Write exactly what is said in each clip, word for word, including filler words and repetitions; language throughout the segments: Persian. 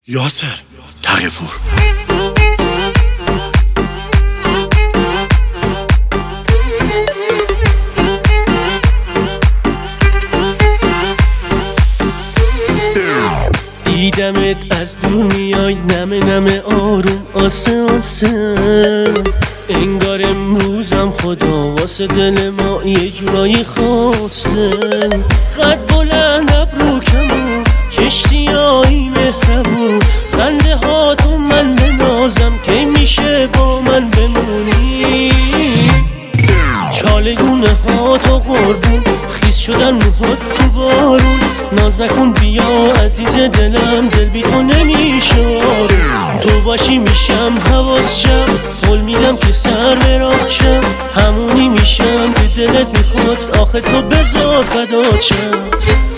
یاسر تقی‌پور. دیدمت از دور میای نمه نمه آروم آسه آسه، انگار امروزم خدا واسه دل ما یه جورایی خواسته. قد بلند ابرو کمون کشتیایی مهربون، خنده هاتو من بنازم کی میشه با من بمونی. چالگونه هاتو قربون خیس شدن موهات تو بارون، ناز نکن بیا عزیز دلم دل بی تو نمیشه. تو باشی میشم حواس شم، قول میدم که سر به راه شم، همونی میشم که دلت میخواد آخه تو بذار فدات شم.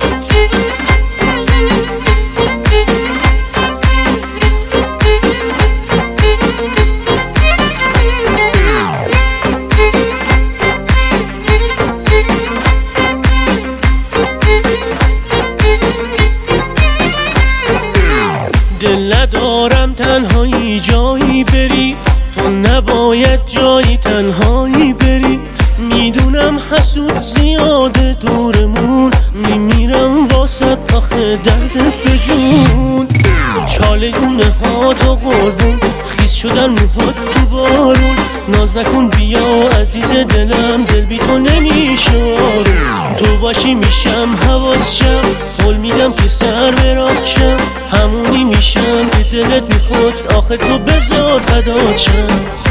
دل ندارم تنهایی جایی بری، تو نباید جایی تنهایی بری. میدونم حسود زیاده دورمون، میمیرم واسه آخه دردت به جون. چالگونه هاتو قربون خیس شدن موهات تو بارون، ناز نکن بیا عزیز دلم دل بی تو نمیشه. تو باشی میشم حواس شم، قول میدم که سر به راه شم، همونی میشم که دلت میخواد آخه تو بذار فدات شم.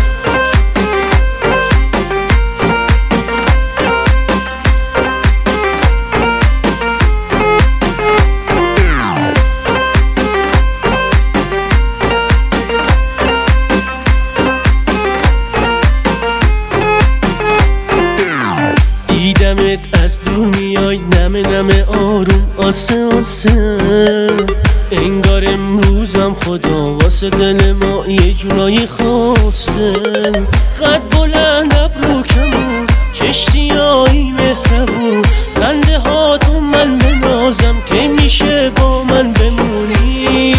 دیدمت از دور میای نمه نمه آروم آسه آسه، انگار امروزم خدا واسه دل ما یه جورایی خواسته. قد بلند ابرو کمون کشتیایی مهربون، خنده هاتو من بنازم کی میشه با من بمونی.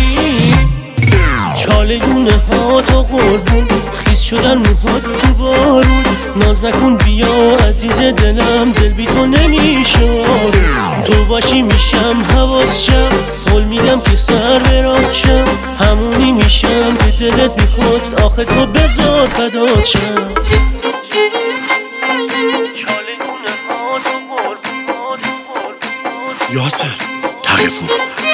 چالگونه هاتو قربون خیس شدن موهات تو بارون، ناز نکن بیا عزیز دلم دل بی تو نمیشه. تو باشی میشم حواس شم، قول میدم که سر به راه شم، همونی میشم که دلت میخواد آخه تو بذار فدات شم. یاسر تقی‌پور.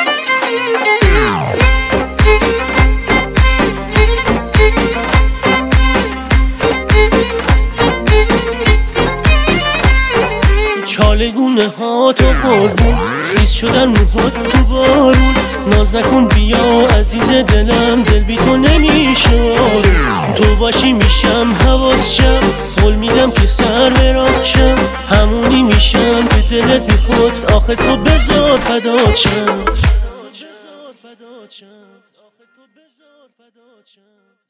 چالگونه هاتو قربون خیس شدن موهات تو بارون، ناز نکن بیا عزیز دلم دل بی تو نمیشه. تو باشی میشم حواس شم، قول میدم که سر به راه شم، همونی میشم که دلت میخواد آخه تو بذار فدات شم.